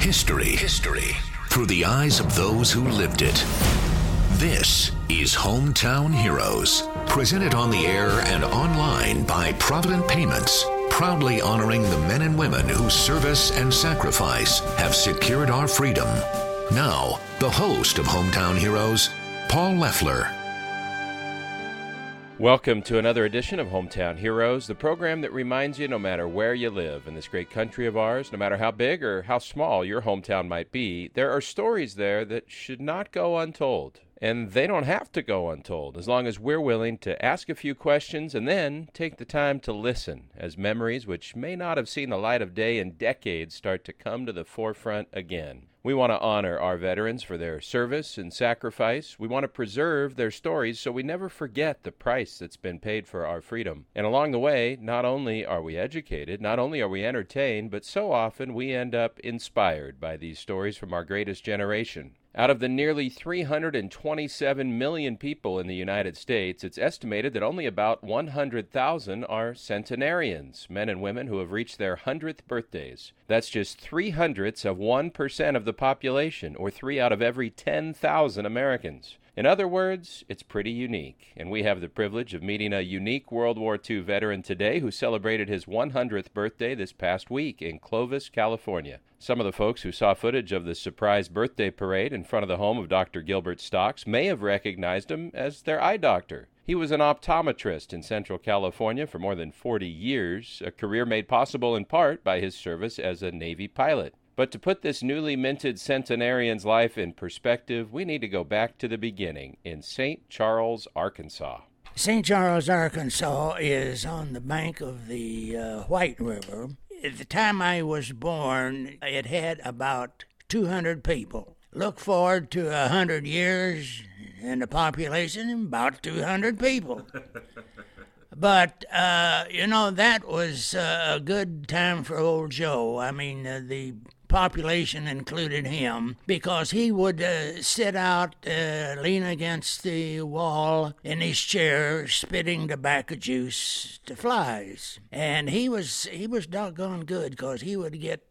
History through the eyes of those who lived it. This is Hometown Heroes, presented on the air and online by Provident Payments, proudly honoring the men and women whose service and sacrifice have secured our freedom. Now, the host of Hometown Heroes, Paul Leffler. Welcome to another edition of Hometown Heroes, the program that reminds you no matter where you live in this great country of ours, no matter how big or how small your hometown might be, there are stories there that should not go untold. And they don't have to go untold as long as we're willing to ask a few questions and then take the time to listen as memories which may not have seen the light of day in decades start to come to the forefront again. We want to honor our veterans for their service and sacrifice. We want to preserve their stories so we never forget the price that's been paid for our freedom. And along the way, not only are we educated, not only are we entertained, but so often we end up inspired by these stories from our greatest generation. Out of the nearly 327 million people in the United States, it's estimated that only about 100,000 are centenarians, men and women who have reached their 100th birthdays. That's just 0.03% of the population, or 3 out of every 10,000 Americans. In other words, it's pretty unique, and we have the privilege of meeting a unique World War II veteran today who celebrated his 100th birthday this past week in Clovis, California. Some of the folks who saw footage of the surprise birthday parade in front of the home of Dr. Gilbert Stocks may have recognized him as their eye doctor. He was an optometrist in Central California for more than 40 years, a career made possible in part by his service as a Navy pilot. But to put this newly minted centenarian's life in perspective, we need to go back to the beginning in St. Charles, Arkansas. St. Charles, Arkansas is on the bank of the White River. At the time I was born, it had about 200 people. Look forward to 100 years and the population, about 200 people. But, that was a good time for old Joe. I mean, the population included him because he would sit out, lean against the wall in his chair, spitting tobacco juice to flies. And he was doggone good because he would get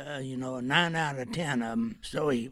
9 out of 10 of them. So he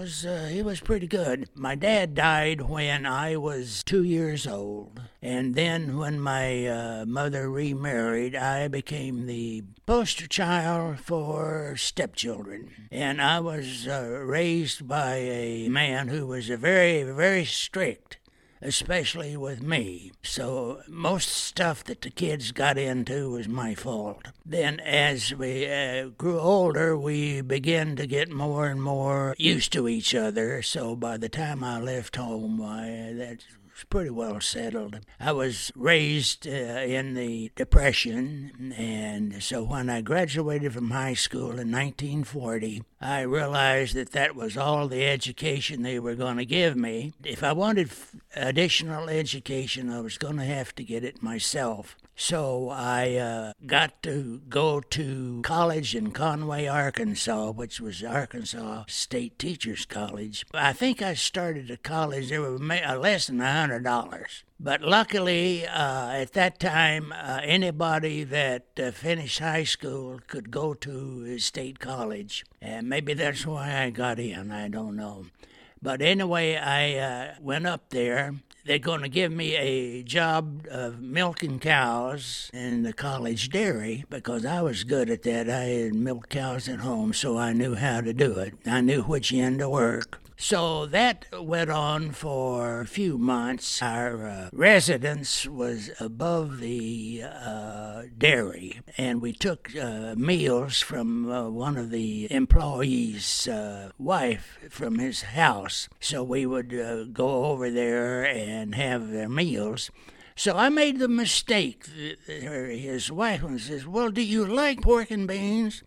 was pretty good. My dad died when I was 2 years old, and then when my mother remarried, I became the poster child for stepchildren. And I was raised by a man who was very, very strict, especially with me. So most stuff that the kids got into was my fault. Then as we grew older, we began to get more and more used to each other. So by the time I left home, that pretty well settled. I was raised in the Depression, and so when I graduated from high school in 1940, I realized that was all the education they were going to give me. If I wanted additional education, I was going to have to get it myself. So I got to go to college in Conway, Arkansas, which was Arkansas State Teachers College. I think I started at college, there were less than $100. But luckily, at that time, anybody that finished high school could go to state college. And maybe that's why I got in, I don't know. But anyway, I went up there. They're going to give me a job of milking cows in the college dairy because I was good at that. I had milked cows at home, so I knew how to do it. I knew which end to work. So that went on for a few months. Our residence was above the dairy, and we took meals from one of the employees' wife from his house. So we would go over there and have their meals. So I made the mistake. His wife says, "Well, do you like pork and beans?"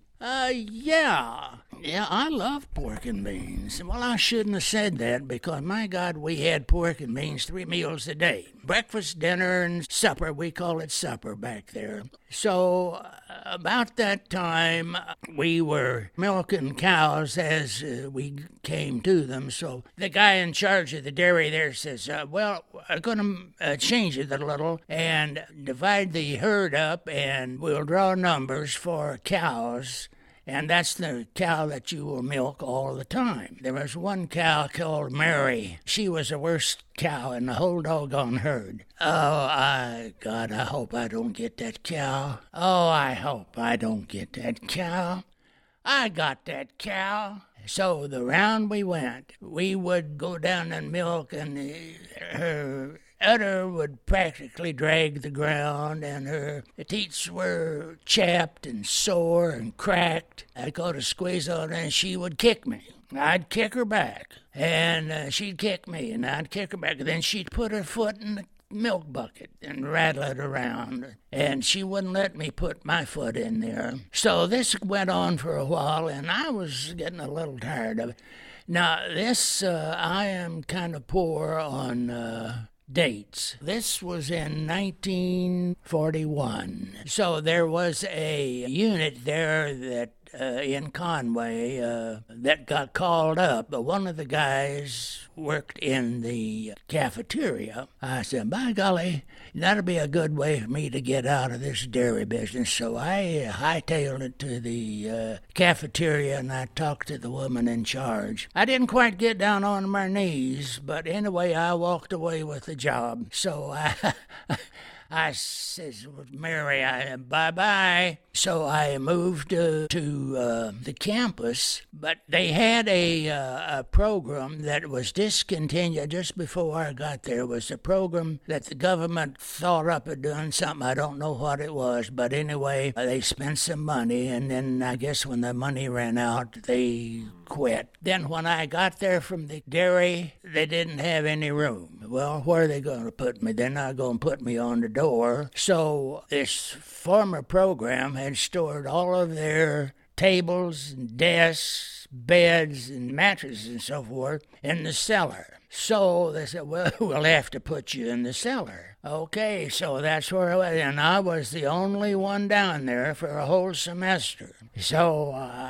Yeah, I love pork and beans. Well, I shouldn't have said that because, my God, we had pork and beans 3 meals a day. Breakfast, dinner, and supper. We call it supper back there. So about that time, we were milking cows as we came to them. So the guy in charge of the dairy there says, well, I'm going to change it a little and divide the herd up, and we'll draw numbers for cows. and that's the cow that you will milk all the time. There was one cow called Mary. She was the worst cow in the whole doggone herd. God, I hope I don't get that cow. Oh, I hope I don't get that cow. I got that cow. So the round we went, we would go down and milk, and her udder would practically drag the ground, and her teats were chapped and sore and cracked. I'd go to squeeze on her, and she would kick me. I'd kick her back, and she'd kick me, and I'd kick her back. Then she'd put her foot in the milk bucket and rattle it around, and she wouldn't let me put my foot in there. So this went on for a while, and I was getting a little tired of it. Now, I am kind of poor on dates. This was in 1941. So there was a unit there that in Conway that got called up. But one of the guys worked in the cafeteria. I said, by golly, that'll be a good way for me to get out of this dairy business. So I hightailed it to the cafeteria, and I talked to the woman in charge. I didn't quite get down on my knees, but anyway, I walked away with the job. So I says, Mary, bye-bye. So I moved to the campus, but they had a program that was discontinued just before I got there. It was a program that the government thought up of doing something. I don't know what it was, but anyway, they spent some money, and then I guess when the money ran out, they quit. Then when I got there from the dairy, they didn't have any room. Well, where are they going to put me? They're not going to put me on the door. So this former program had stored all of their tables and desks, beds and mattresses and so forth in the cellar. So they said, well, we'll have to put you in the cellar. Okay, so that's where I was, and I was the only one down there for a whole semester. So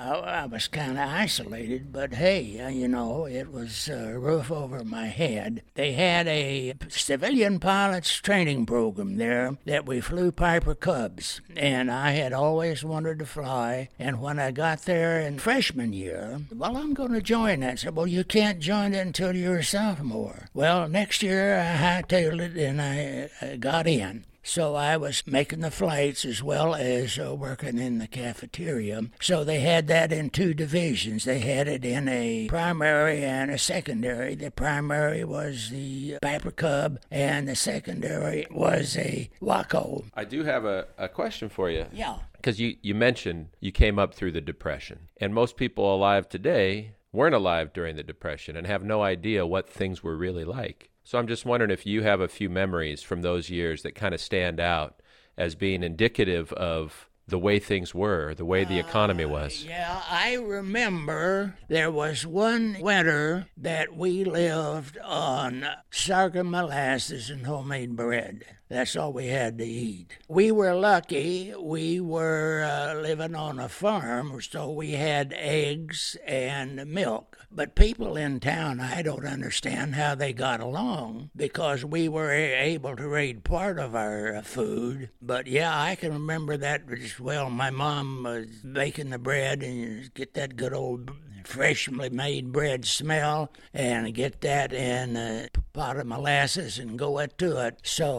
I was kind of isolated, but hey, it was a roof over my head. They had a civilian pilot's training program there that we flew Piper Cubs, and I had always wanted to fly. And when I got there in freshman year, well, I'm going to join that. I said, well, you can't join it until you're a sophomore. Well, next year I hightailed it, and I got in. So I was making the flights as well as working in the cafeteria. So they had that in two divisions. They had it in a primary and a secondary. The primary was the Piper Cub, and the secondary was a Waco. I do have a question for you. Yeah. Because you mentioned you came up through the Depression, and most people alive today weren't alive during the Depression and have no idea what things were really like. So I'm just wondering if you have a few memories from those years that kind of stand out as being indicative of the way things were, the way the economy was. Yeah, I remember there was one winter that we lived on sorghum molasses and homemade bread. That's all we had to eat. We were lucky. We were living on a farm, so we had eggs and milk. But people in town, I don't understand how they got along, because we were able to raid part of our food. But yeah, I can remember that as well. My mom was baking the bread, and you get that good old freshly made bread smell, and get that in a pot of molasses and go to it.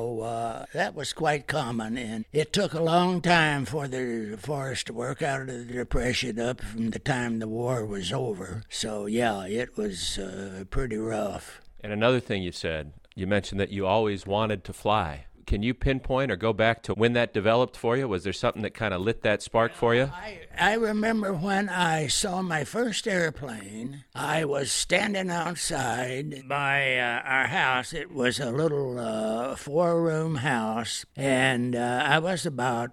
So that was quite common, and it took a long time for us to work out of the Depression up from the time the war was over. So yeah, it was pretty rough. And another thing you said, you mentioned that you always wanted to fly. Can you pinpoint or go back to when that developed for you? Was there something that kind of lit that spark for you? I remember when I saw my first airplane. I was standing outside by our house. It was a little 4-room house, and I was about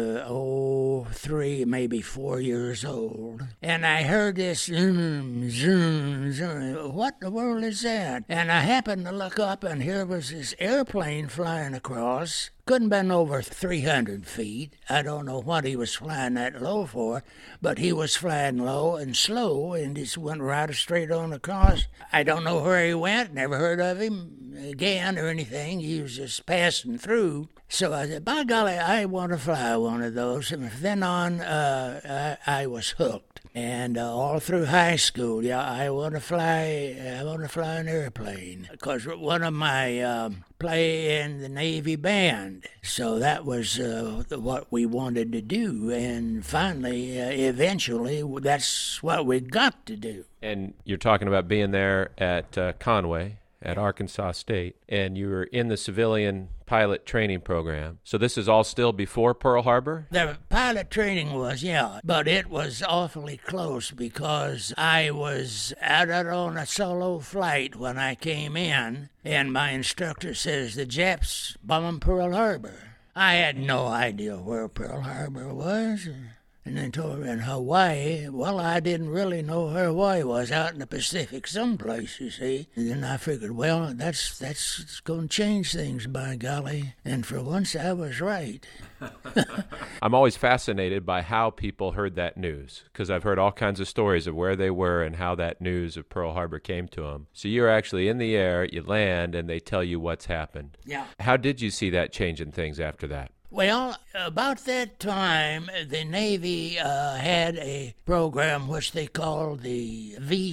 3, maybe 4 years old. And I heard this zoom, zoom, zoom. What in the world is that? And I happened to look up, and here was this airplane flying across, couldn't been over 300 feet. I don't know what he was flying that low for, but he was flying low and slow and just went right straight on across. I don't know where he went, never heard of him again or anything. He was just passing through. So I said, by golly, I want to fly one of those. And from then on, I was hooked. And all through high school, I want to fly an airplane. Because one of my play in the Navy band. So that was what we wanted to do. And finally, eventually, that's what we got to do. And you're talking about being there at Conway, at Arkansas State, and you were in the civilian pilot training program. So this is all still before Pearl Harbor? The pilot training was, yeah, but it was awfully close because I was out on a solo flight when I came in, and my instructor says, the Japs bombed Pearl Harbor. I had no idea where Pearl Harbor was. And then told me in Hawaii. Well, I didn't really know where Hawaii was, out in the Pacific someplace, you see. And then I figured, well, that's going to change things, by golly. And for once, I was right. I'm always fascinated by how people heard that news, because I've heard all kinds of stories of where they were and how that news of Pearl Harbor came to them. So you're actually in the air, you land, and they tell you what's happened. Yeah. How did you see that changing things after that? Well, about that time, the Navy had a program which they called the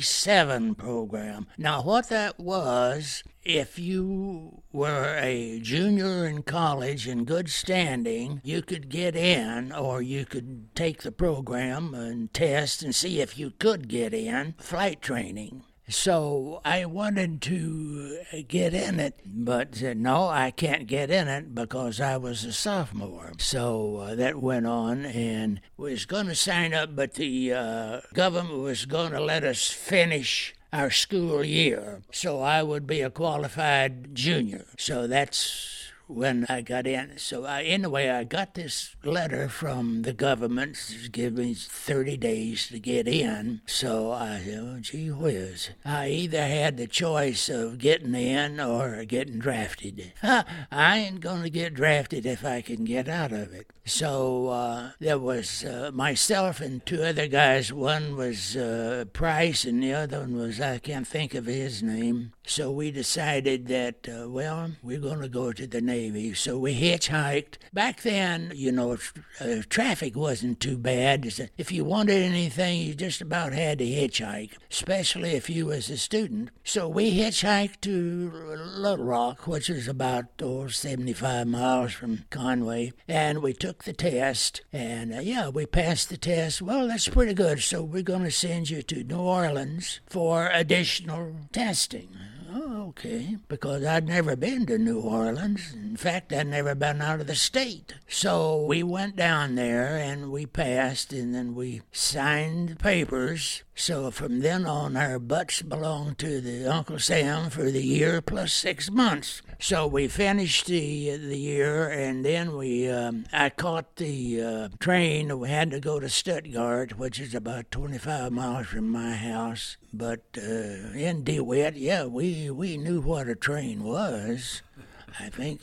V7 program. Now, what that was, if you were a junior in college in good standing, you could get in, or you could take the program and test and see if you could get in flight training. So I wanted to get in it, but said, no, I can't get in it because I was a sophomore. So that went on, and was going to sign up, but the government was going to let us finish our school year, so I would be a qualified junior. So that's when I got in. So anyway, I got this letter from the government to give me 30 days to get in. So I said, oh, gee whiz. I either had the choice of getting in or getting drafted. I ain't going to get drafted if I can get out of it. So there was myself and two other guys. One was Price, and the other one was, I can't think of his name. So we decided that, well, we're going to go to the Navy. So we hitchhiked. Back then, traffic wasn't too bad. If you wanted anything, you just about had to hitchhike, especially if you was a student. So we hitchhiked to Little Rock, which is about 75 miles from Conway, and we took the test, and we passed the test. Well, that's pretty good. So we're going to send you to New Orleans for additional testing. Oh, okay, because I'd never been to New Orleans. In fact, I'd never been out of the state. So we went down there, and we passed, and then we signed the papers. So from then on, our butts belonged to the Uncle Sam for the year plus 6 months. So we finished the year, and then I caught the train. We had to go to Stuttgart, which is about 25 miles from my house. But in DeWitt, we knew what a train was. I think,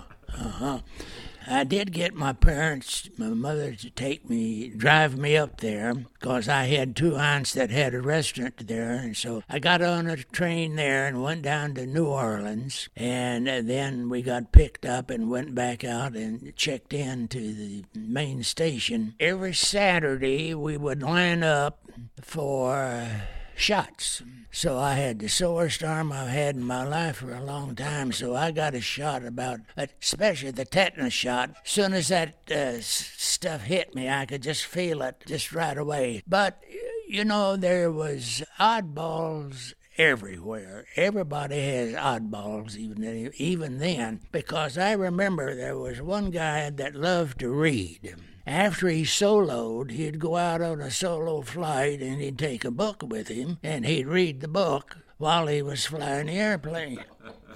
I did get my mother to drive me up there, because I had two aunts that had a restaurant there, and so I got on a train there and went down to New Orleans, and then we got picked up and went back out and checked in to the main station. Every Saturday we would line up for shots. So I had the sorest arm I've had in my life for a long time, so I got a shot especially the tetanus shot. As soon as that stuff hit me, I could just feel it just right away. But, there was oddballs everywhere. Everybody has oddballs even then, because I remember there was one guy that loved to read. After he soloed, he'd go out on a solo flight, and he'd take a book with him, and he'd read the book while he was flying the airplane.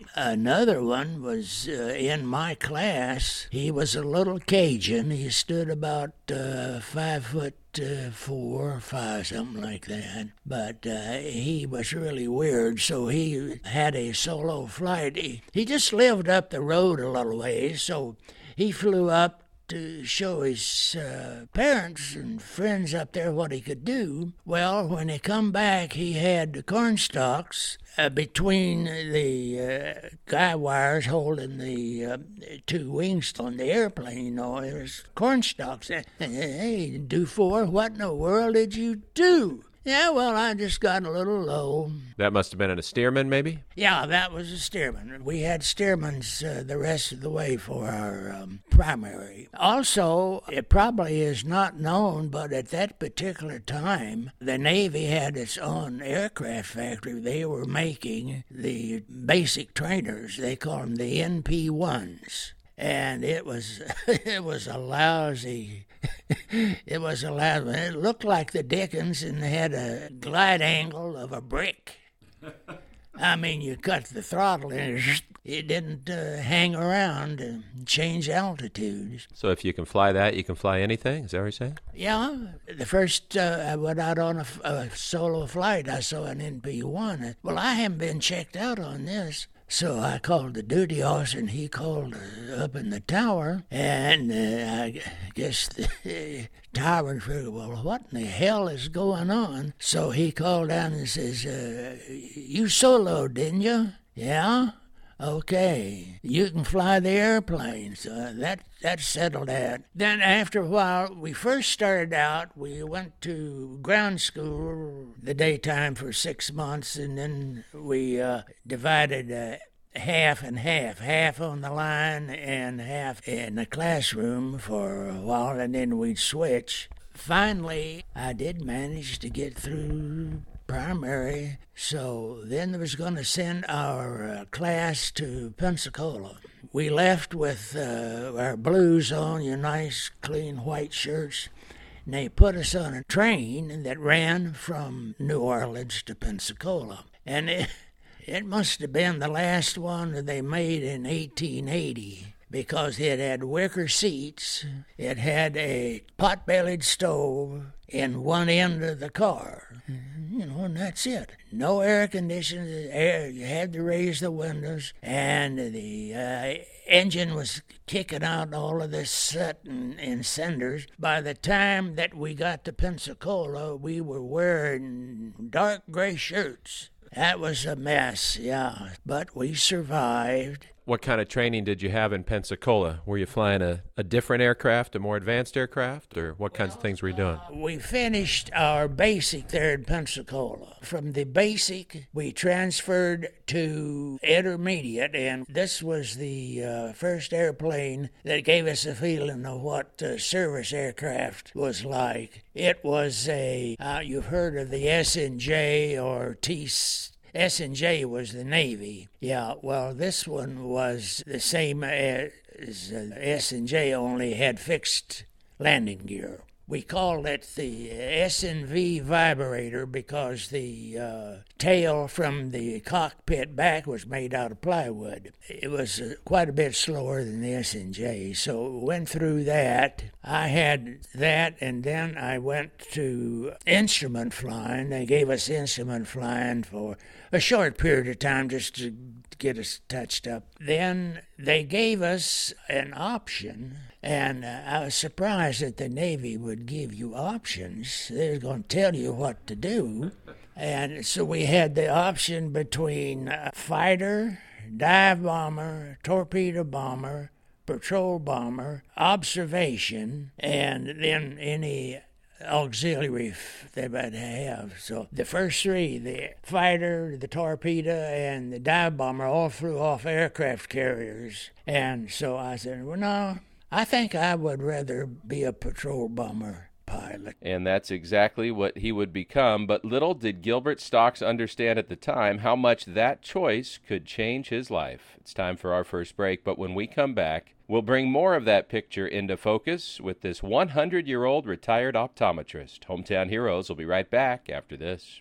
Another one was in my class. He was a little Cajun. He stood about 5'4" or 5", something like that. But he was really weird, so he had a solo flight. He just lived up the road a little ways, so he flew up to show his parents and friends up there what he could do. Well, when he come back, he had the corn stalks between the guy wires holding the two wings on the airplane. You know, there's corn stalks. Hey, Dufour, what in the world did you do? Yeah, well, I just got a little low. That must have been in a Stearman, maybe? Yeah, that was a Stearman. We had Stearmans the rest of the way for our primary. Also, it probably is not known, but at that particular time, the Navy had its own aircraft factory. They were making the basic trainers. They call them the NP-1s. And it was a lousy it was a lousy. It looked like the Dickens and had a glide angle of a brick. I mean, you cut the throttle and it didn't hang around and change altitudes. So if you can fly that, you can fly anything? Is that what you're saying? Yeah. The first I went out on a solo flight, I saw an NP-1. Well, I haven't been checked out on this. So I called the duty officer, and he called up in the tower, and I guess the tower figured, well, what in the hell is going on? So he called down and says, you soloed, didn't you? Yeah? Okay. You can fly the airplane. So that settled that. Then after a while, we first started out, we went to ground school the daytime for 6 months, and then we divided half and half on the line and half in the classroom for a while, and then we'd switch. Finally, I did manage to get through primary, so then they was going to send our class to Pensacola. We left with our blues on, your nice, clean white shirts, and they put us on a train that ran from New Orleans to Pensacola. And it must have been the last one that they made in 1880. Because it had wicker seats, it had a pot-bellied stove in one end of the car, and that's it. No air conditioning, you had to raise the windows, and the engine was kicking out all of this soot and cinders. By the time that we got to Pensacola, we were wearing dark gray shirts. That was a mess, yeah, but we survived. What kind of training did you have in Pensacola? Were you flying a different aircraft, a more advanced aircraft, or what kinds of things were you doing? We finished our basic there in Pensacola. From the basic, we transferred to intermediate, and this was the first airplane that gave us a feeling of what service aircraft was like. It was you've heard of the S&J or S&J was the Navy. Yeah, well, this one was the same as S&J, only had fixed landing gear. We called it the S&V vibrator because the tail from the cockpit back was made out of plywood. It was quite a bit slower than the S&J, so we went through that. I had that, and then I went to instrument flying. They gave us instrument flying for a short period of time just to get us touched up. Then they gave us an option, and I was surprised that the Navy would give you options. They were going to tell you what to do. And so we had the option between fighter, dive bomber, torpedo bomber, patrol bomber, observation, and then any auxiliary they might have. So the first three, the fighter, the torpedo, and the dive bomber, all flew off aircraft carriers. And so I said, well, no, I think I would rather be a patrol bomber pilot. And that's exactly what he would become. But little did Gilbert Stocks understand at the time how much that choice could change his life. It's time for our first break, but when we come back, we'll bring more of that picture into focus with this 100-year-old retired optometrist. Hometown Heroes will be right back after this.